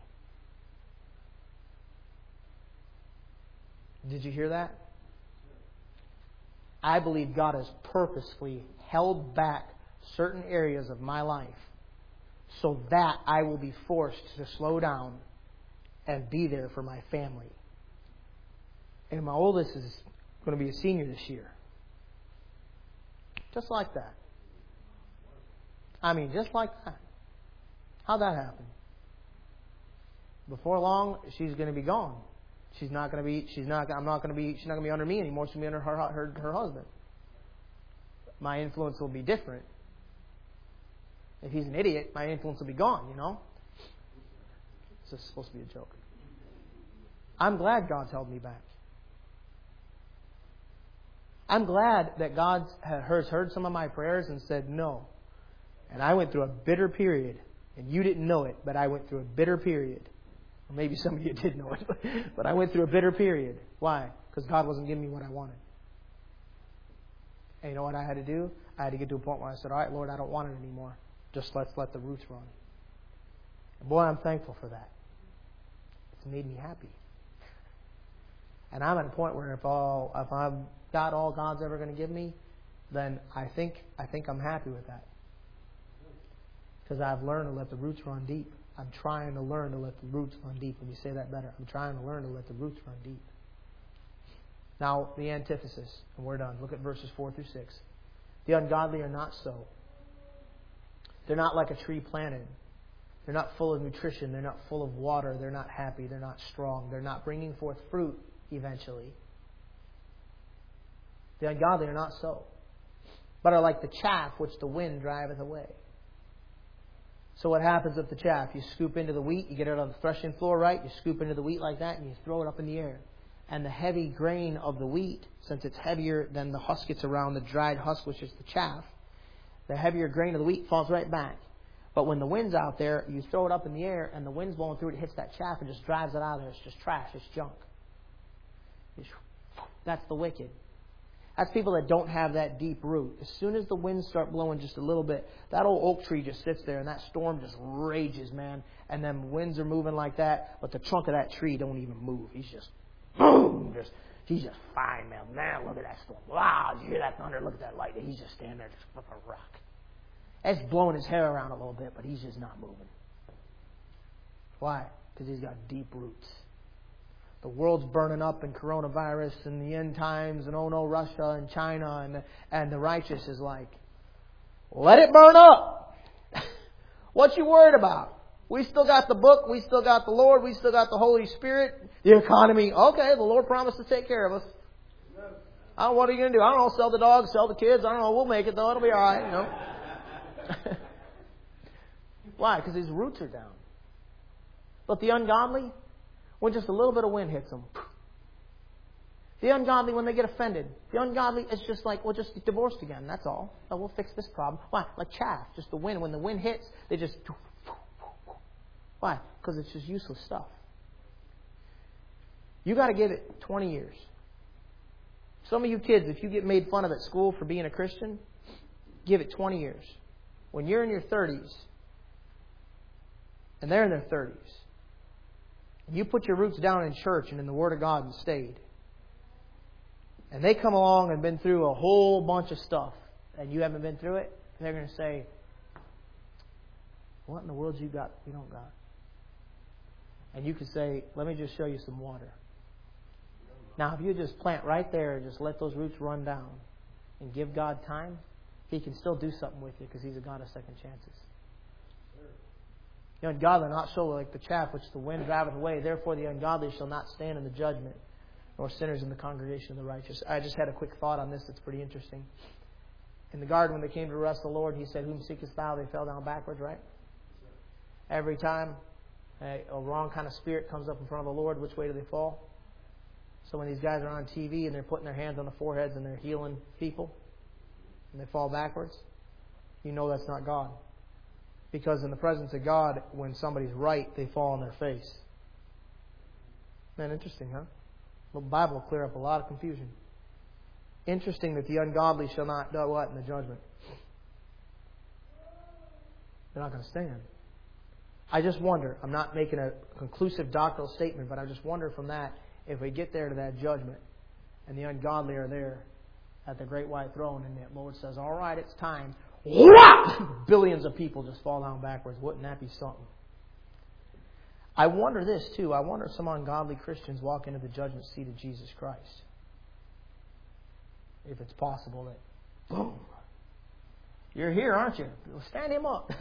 Did you hear that? I believe God has purposely held back certain areas of my life so that I will be forced to slow down and be there for my family. And my oldest is going to be a senior this year. Just like that. I mean, just like that. How'd that happen? Before long, she's going to be gone. She's not going to be. She's not. I'm not going to be. She's not going to be under me anymore. She's going to be under her, her her husband. My influence will be different. If he's an idiot, my influence will be gone. You know. This is supposed to be a joke. I'm glad God's held me back. I'm glad that God has heard some of my prayers and said no. And I went through a bitter period. And you didn't know it, but I went through a bitter period. Or maybe some of you did know it. But I went through a bitter period. Why? Because God wasn't giving me what I wanted. And you know what I had to do? I had to get to a point where I said, all right, Lord, I don't want it anymore. Just let's let the roots run. And boy, I'm thankful for that. It's made me happy. And I'm at a point where if all if I've got all God's ever going to give me, then I think I think I'm happy with that. Because I've learned to let the roots run deep. I'm trying to learn to let the roots run deep. Let me say that better. I'm trying to learn to let the roots run deep. Now, the antithesis, and we're done. Look at verses four through six. The ungodly are not so. They're not like a tree planted. They're not full of nutrition. They're not full of water. They're not happy. They're not strong. They're not bringing forth fruit eventually. The ungodly are not so, but are like the chaff which the wind driveth away. So what happens with the chaff? You scoop into the wheat, you get it on the threshing floor, right? You scoop into the wheat like that, and you throw it up in the air. And the heavy grain of the wheat, since it's heavier than the husk it's around, the dried husk, which is the chaff, the heavier grain of the wheat falls right back. But when the wind's out there, you throw it up in the air, and the wind's blowing through it, it hits that chaff and just drives it out of there. It's just trash. It's junk. It's, that's the wicked. That's people that don't have that deep root. As soon as the winds start blowing just a little bit, that old oak tree just sits there, and that storm just rages, man. And then winds are moving like that, but the trunk of that tree don't even move. He's just, boom, just, he's just fine, man. Man, look at that storm. Wow, did you hear that thunder? Look at that lightning. He's just standing there just with a rock. It's blowing his hair around a little bit, but he's just not moving. Why? Because he's got deep roots. The world's burning up in coronavirus and the end times and oh no, Russia and China, and the, and the righteous is like, let it burn up. What you worried about? We still got the book. We still got the Lord. We still got the Holy Spirit. The economy. Okay, the Lord promised to take care of us. I don't know what are you going to do? I don't know. Sell the dogs, sell the kids. I don't know. We'll make it though. It'll be all right. You know. Why? Because his roots are down. But the ungodly, when just a little bit of wind hits them. The ungodly, when they get offended. The ungodly, it's just like, we'll just get divorced again. That's all. Oh, we'll fix this problem. Why? Like chaff. Just the wind. When the wind hits, they just... Why? Because it's just useless stuff. You got to give it twenty years. Some of you kids, if you get made fun of at school for being a Christian, give it twenty years. When you're in your thirties, and they're in their thirties, you put your roots down in church and in the Word of God and stayed. And they come along and been through a whole bunch of stuff, and you haven't been through it, they're going to say, what in the world you got you don't got? And you could say, let me just show you some water. Now, if you just plant right there and just let those roots run down and give God time, He can still do something with you because He's a God of second chances. The ungodly are not so like the chaff which the wind driveth away. Therefore the ungodly shall not stand in the judgment, nor sinners in the congregation of the righteous. I just had a quick thought on this that's pretty interesting. In the garden, when they came to arrest the Lord, He said, whom seekest thou? They fell down backwards, right? Every time a, a wrong kind of spirit comes up in front of the Lord, which way do they fall? So when these guys are on T V and they're putting their hands on the foreheads and they're healing people, and they fall backwards, you know that's not God. Because in the presence of God, when somebody's right, they fall on their face. Man, interesting, huh? The Bible will clear up a lot of confusion. Interesting that the ungodly shall not do what in the judgment? They're not going to stand. I just wonder, I'm not making a conclusive doctrinal statement, but I just wonder from that, if we get there to that judgment, and the ungodly are there at the great white throne, and the Lord says, all right, it's time. Billions of people just fall down backwards. Wouldn't that be something? I wonder this too. I wonder if some ungodly Christians walk into the judgment seat of Jesus Christ. If it's possible that, boom, you're here, aren't you? Well, stand him up.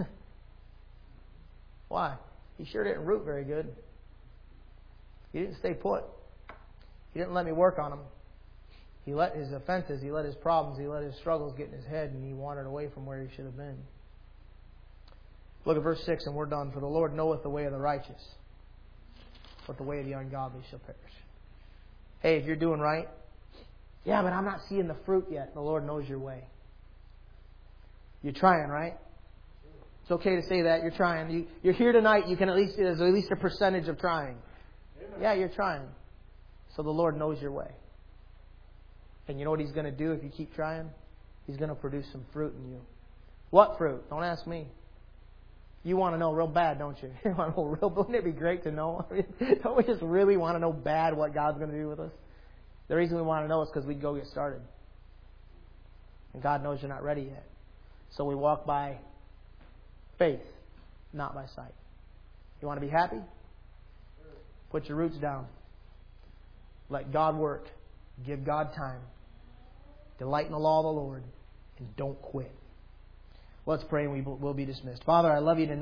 Why? He sure didn't root very good. He didn't stay put. He didn't let me work on him. He let his offenses, he let his problems, he let his struggles get in his head, and he wandered away from where he should have been. Look at verse six, and we're done. For the Lord knoweth the way of the righteous, but the way of the ungodly shall perish. Hey, if you're doing right, yeah, but I'm not seeing the fruit yet. The Lord knows your way. You're trying, right? It's okay to say that. You're trying. You, you're here tonight. You can at least, there's at least a percentage of trying. Amen. Yeah, you're trying. So the Lord knows your way. And you know what He's going to do if you keep trying? He's going to produce some fruit in you. What fruit? Don't ask me. You want to know real bad, don't you? You want to know real. Wouldn't it be great to know? I mean, don't we just really want to know bad what God's going to do with us? The reason we want to know is because we go get started. And God knows you're not ready yet. So we walk by faith, not by sight. You want to be happy? Put your roots down. Let God work. Give God time. Delight in the law of the Lord. And don't quit. Let's pray and we will be dismissed. Father, I love you tonight.